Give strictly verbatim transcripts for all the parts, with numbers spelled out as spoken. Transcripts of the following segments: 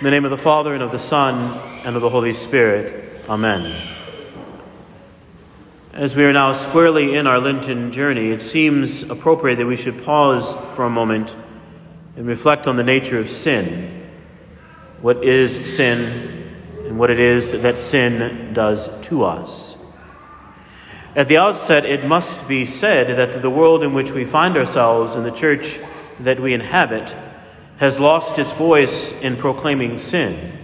In the name of the Father, and of the Son, and of the Holy Spirit. Amen. As we are now squarely in our Lenten journey, it seems appropriate that we should pause for a moment and reflect on the nature of sin. What is sin, and what it is that sin does to us. At the outset, it must be said that the world in which we find ourselves and the church that we inhabit has lost its voice in proclaiming sin.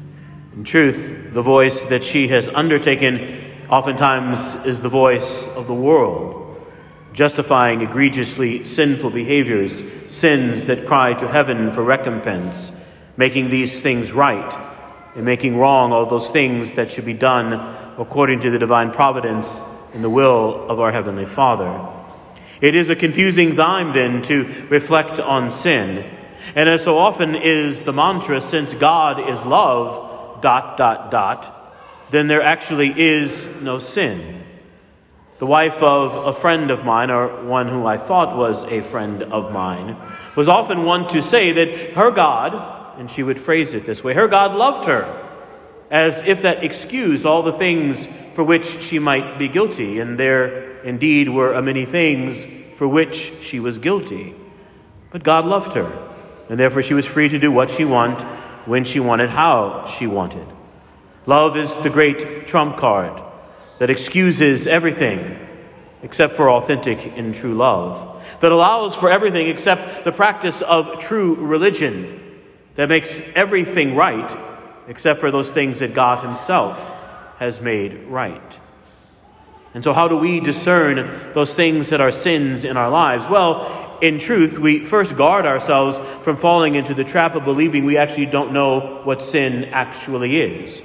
In truth, the voice that she has undertaken oftentimes is the voice of the world, justifying egregiously sinful behaviors, sins that cry to heaven for recompense, making these things right, and making wrong all those things that should be done according to the divine providence and the will of our Heavenly Father. It is a confusing time, then, to reflect on sin. And as so often is the mantra, since God is love, dot, dot, dot, then there actually is no sin. The wife of a friend of mine, or one who I thought was a friend of mine, was often one to say that her God, and she would phrase it this way, her God loved her, as if that excused all the things for which she might be guilty, and there indeed were a many things for which she was guilty. But God loved her, and therefore she was free to do what she wanted, when she wanted, how she wanted. Love is the great trump card that excuses everything except for authentic and true love, that allows for everything except the practice of true religion, that makes everything right except for those things that God himself has made right. And so how do we discern those things that are sins in our lives? Well, in truth, we first guard ourselves from falling into the trap of believing we actually don't know what sin actually is.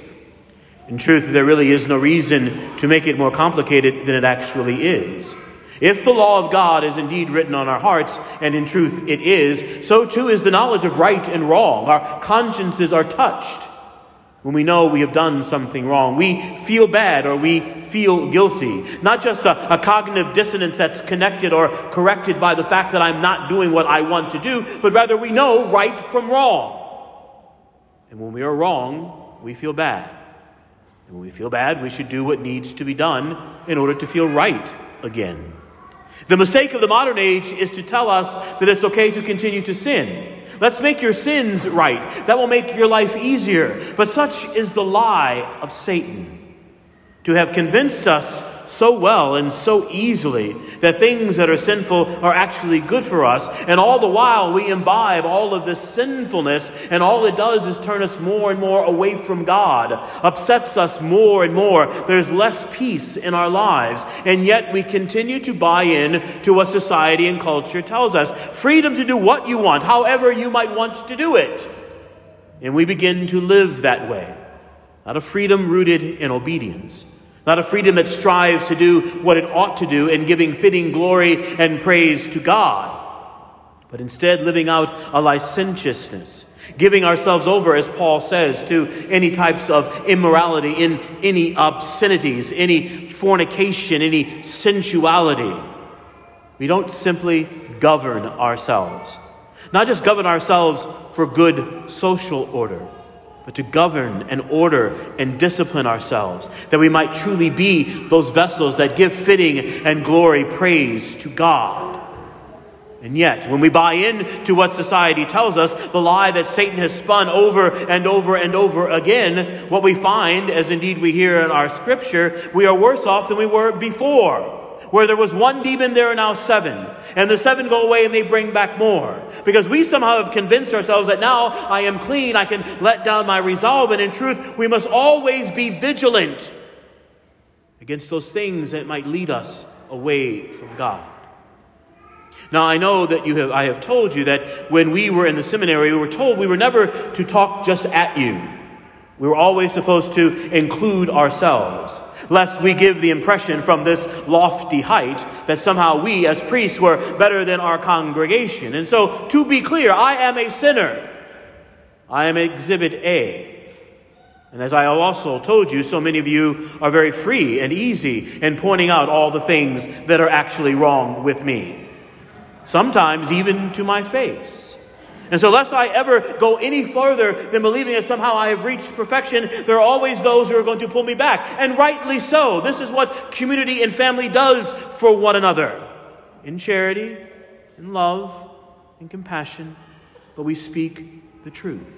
In truth, there really is no reason to make it more complicated than it actually is. If the law of God is indeed written on our hearts, and in truth it is, so too is the knowledge of right and wrong. Our consciences are touched when we know we have done something wrong. We feel bad or we feel guilty. Not just a, a cognitive dissonance that's connected or corrected by the fact that I'm not doing what I want to do, but rather we know right from wrong. And when we are wrong, we feel bad. And when we feel bad, we should do what needs to be done in order to feel right again. The mistake of the modern age is to tell us that it's okay to continue to sin. Let's make your sins right. That will make your life easier. But such is the lie of Satan, to have convinced us so well and so easily that things that are sinful are actually good for us. And all the while we imbibe all of this sinfulness, and all it does is turn us more and more away from God, upsets us more and more. There's less peace in our lives. And yet we continue to buy in to what society and culture tells us. Freedom to do what you want, however you might want to do it. And we begin to live that way. Not a freedom rooted in obedience. Not a freedom that strives to do what it ought to do and giving fitting glory and praise to God. But instead living out a licentiousness. Giving ourselves over, as Paul says, to any types of immorality, in any obscenities, any fornication, any sensuality. We don't simply govern ourselves. Not just govern ourselves for good social order, but to govern and order and discipline ourselves, that we might truly be those vessels that give fitting and glory praise to God. And yet, when we buy into what society tells us, the lie that Satan has spun over and over and over again, what we find, as indeed we hear in our scripture, we are worse off than we were before. Where there was one demon, there are now seven. And the seven go away and they bring back more. Because we somehow have convinced ourselves that now I am clean, I can let down my resolve. And in truth, we must always be vigilant against those things that might lead us away from God. Now, I know that you have, I have told you that when we were in the seminary, we were told we were never to talk just at you. We were always supposed to include ourselves, lest we give the impression from this lofty height that somehow we as priests were better than our congregation. And so, to be clear, I am a sinner. I am Exhibit A. And as I also told you, so many of you are very free and easy in pointing out all the things that are actually wrong with me. Sometimes even to my face. And so lest I ever go any further than believing that somehow I have reached perfection, there are always those who are going to pull me back. And rightly so. This is what community and family does for one another. In charity, in love, in compassion, but we speak the truth.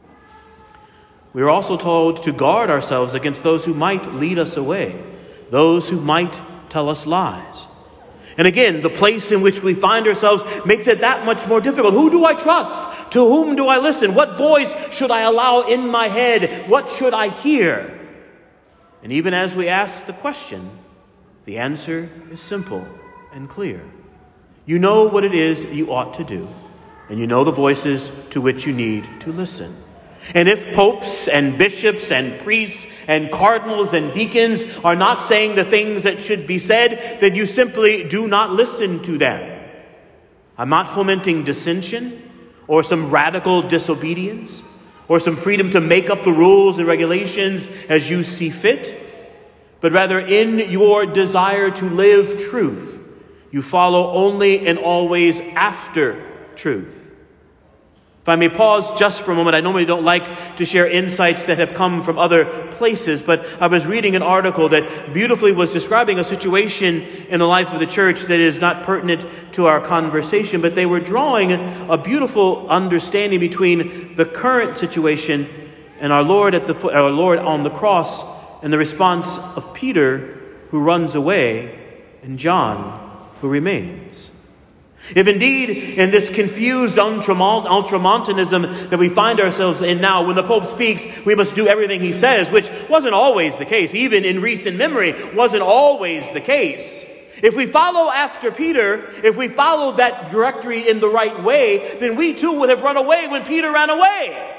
We are also told to guard ourselves against those who might lead us away, those who might tell us lies. And again, the place in which we find ourselves makes it that much more difficult. Who do I trust? To whom do I listen? What voice should I allow in my head? What should I hear? And even as we ask the question, the answer is simple and clear. You know what it is you ought to do, and you know the voices to which you need to listen. And if popes and bishops and priests and cardinals and deacons are not saying the things that should be said, then you simply do not listen to them. I'm not fomenting dissension or some radical disobedience or some freedom to make up the rules and regulations as you see fit, but rather in your desire to live truth, you follow only and always after truth. If I may pause just for a moment, I normally don't like to share insights that have come from other places, but I was reading an article that beautifully was describing a situation in the life of the church that is not pertinent to our conversation, but they were drawing a beautiful understanding between the current situation and our Lord at the foot, our Lord on the cross, and the response of Peter, who runs away, and John, who remains. If indeed in this confused ultramontanism that we find ourselves in now, when the Pope speaks, we must do everything he says, which wasn't always the case, even in recent memory, wasn't always the case. If we follow after Peter, if we followed that directory in the right way, then we too would have run away when Peter ran away.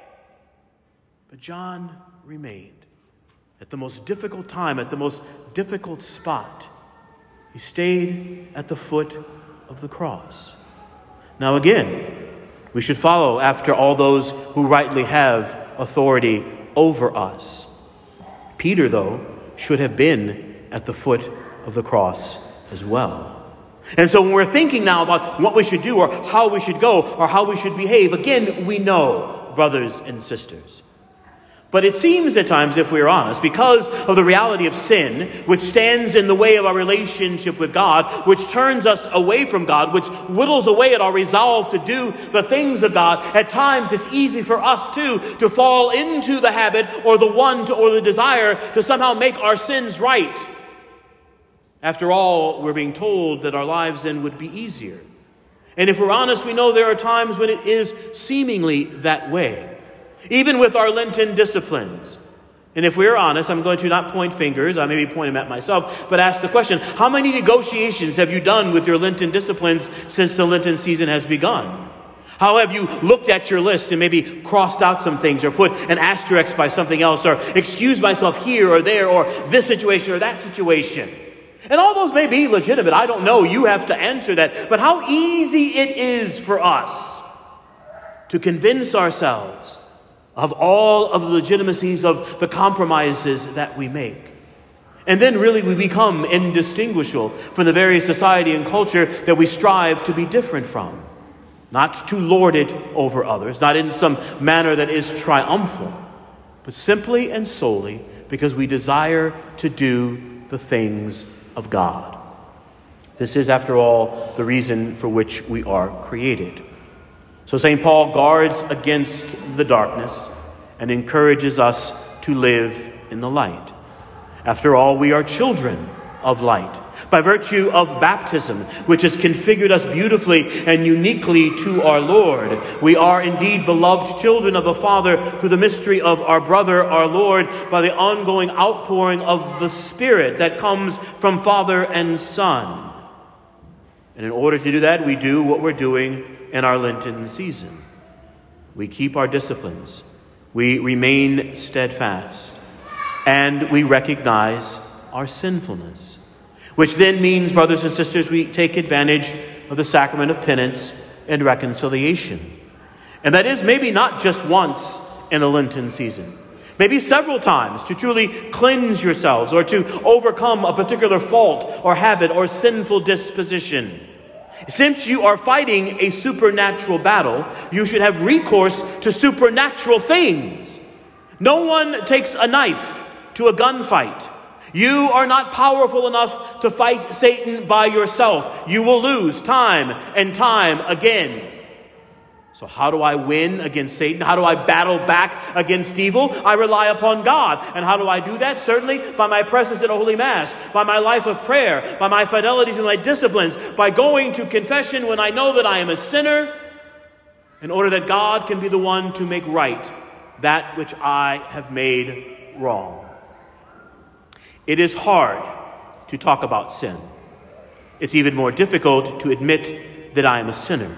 But John remained at the most difficult time, at the most difficult spot. He stayed at the foot of the cross. Now again, we should follow after all those who rightly have authority over us. Peter, though, should have been at the foot of the cross as well. And so when we're thinking now about what we should do or how we should go or how we should behave, again, we know, brothers and sisters. But it seems at times, if we're honest, because of the reality of sin, which stands in the way of our relationship with God, which turns us away from God, which whittles away at our resolve to do the things of God, at times it's easy for us too to fall into the habit or the want or the desire to somehow make our sins right. After all, we're being told that our lives then would be easier. And if we're honest, we know there are times when it is seemingly that way. Even with our Lenten disciplines. And if we're honest, I'm going to not point fingers, I may be pointing at myself, but ask the question, how many negotiations have you done with your Lenten disciplines since the Lenten season has begun? How have you looked at your list and maybe crossed out some things or put an asterisk by something else or excused myself here or there or this situation or that situation? And all those may be legitimate. I don't know. You have to answer that. But how easy it is for us to convince ourselves of all of the legitimacies of the compromises that we make. And then really we become indistinguishable from the very society and culture that we strive to be different from. Not to lord it over others, not in some manner that is triumphal, but simply and solely because we desire to do the things of God. This is, after all, the reason for which we are created. So Saint Paul guards against the darkness and encourages us to live in the light. After all, we are children of light by virtue of baptism, which has configured us beautifully and uniquely to our Lord. We are indeed beloved children of the Father through the mystery of our brother, our Lord, by the ongoing outpouring of the Spirit that comes from Father and Son. And in order to do that, we do what we're doing in our Lenten season. We keep our disciplines. We remain steadfast. And we recognize our sinfulness. Which then means, brothers and sisters, we take advantage of the sacrament of penance and reconciliation. And that is maybe not just once in a Lenten season. Maybe several times to truly cleanse yourselves or to overcome a particular fault or habit or sinful disposition. Since you are fighting a supernatural battle, you should have recourse to supernatural things. No one takes a knife to a gunfight. You are not powerful enough to fight Satan by yourself. You will lose time and time again. So how do I win against Satan? How do I battle back against evil? I rely upon God. And how do I do that? Certainly by my presence at a holy mass, by my life of prayer, by my fidelity to my disciplines, by going to confession when I know that I am a sinner, in order that God can be the one to make right that which I have made wrong. It is hard to talk about sin. It's even more difficult to admit that I am a sinner.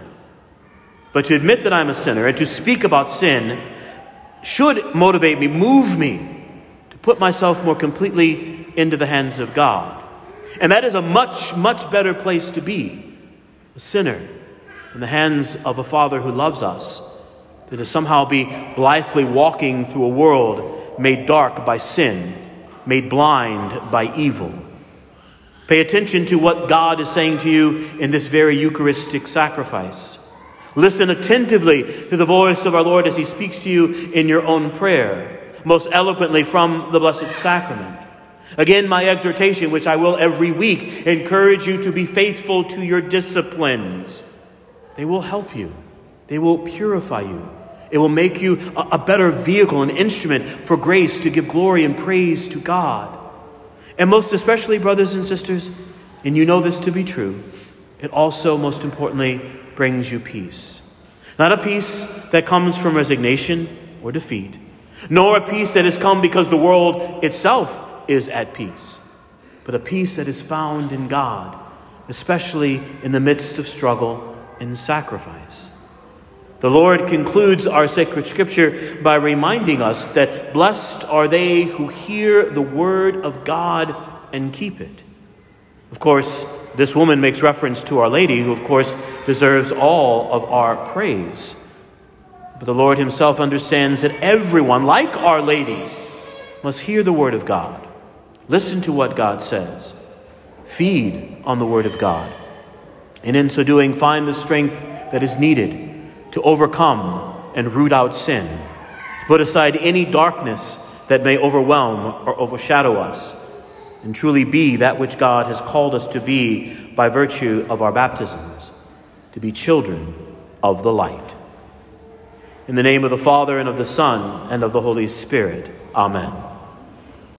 But to admit that I'm a sinner and to speak about sin should motivate me, move me to put myself more completely into the hands of God. And that is a much, much better place to be, a sinner in the hands of a Father who loves us, than to somehow be blithely walking through a world made dark by sin, made blind by evil. Pay attention to what God is saying to you in this very Eucharistic sacrifice. Listen attentively to the voice of our Lord as he speaks to you in your own prayer, most eloquently from the Blessed Sacrament. Again, my exhortation, which I will every week, encourage you to be faithful to your disciplines. They will help you. They will purify you. It will make you a, a better vehicle, an instrument for grace to give glory and praise to God. And most especially, brothers and sisters, and you know this to be true, it also, most importantly, brings you peace. Not a peace that comes from resignation or defeat, nor a peace that has come because the world itself is at peace, but a peace that is found in God, especially in the midst of struggle and sacrifice. The Lord concludes our sacred scripture by reminding us that blessed are they who hear the word of God and keep it. Of course, this woman makes reference to Our Lady, who, of course, deserves all of our praise. But the Lord himself understands that everyone, like Our Lady, must hear the word of God. Listen to what God says. Feed on the word of God. And in so doing, find the strength that is needed to overcome and root out sin, to put aside any darkness that may overwhelm or overshadow us, and truly be that which God has called us to be by virtue of our baptisms, to be children of the light. In the name of the Father, and of the Son, and of the Holy Spirit. Amen.